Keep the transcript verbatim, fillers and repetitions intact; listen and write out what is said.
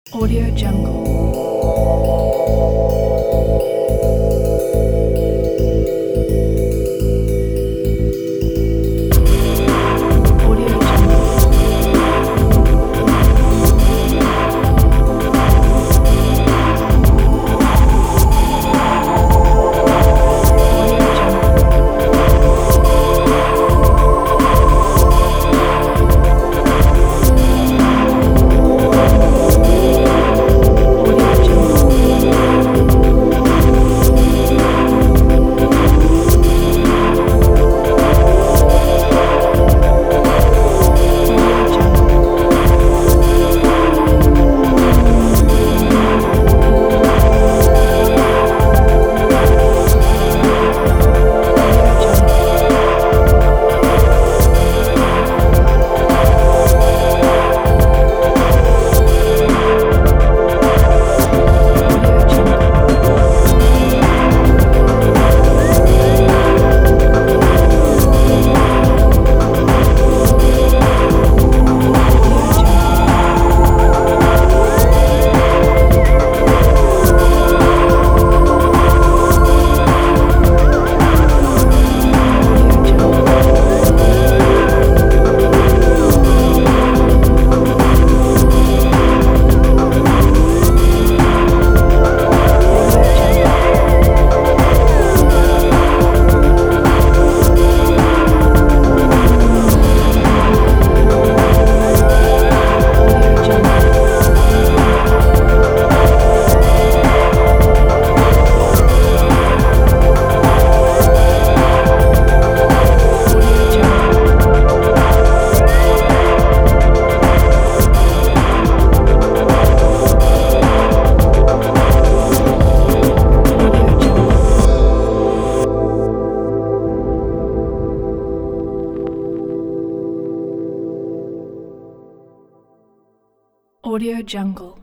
Audio Jungle. Audio Jungle. Audio Jungle. Audio Jungle. Audio Jungle. Audio Jungle. Audio Jungle. Audio Jungle. Audio Jungle. Audio Jungle. Audio Jungle. Audio Jungle. Audio Jungle. Audio Jungle.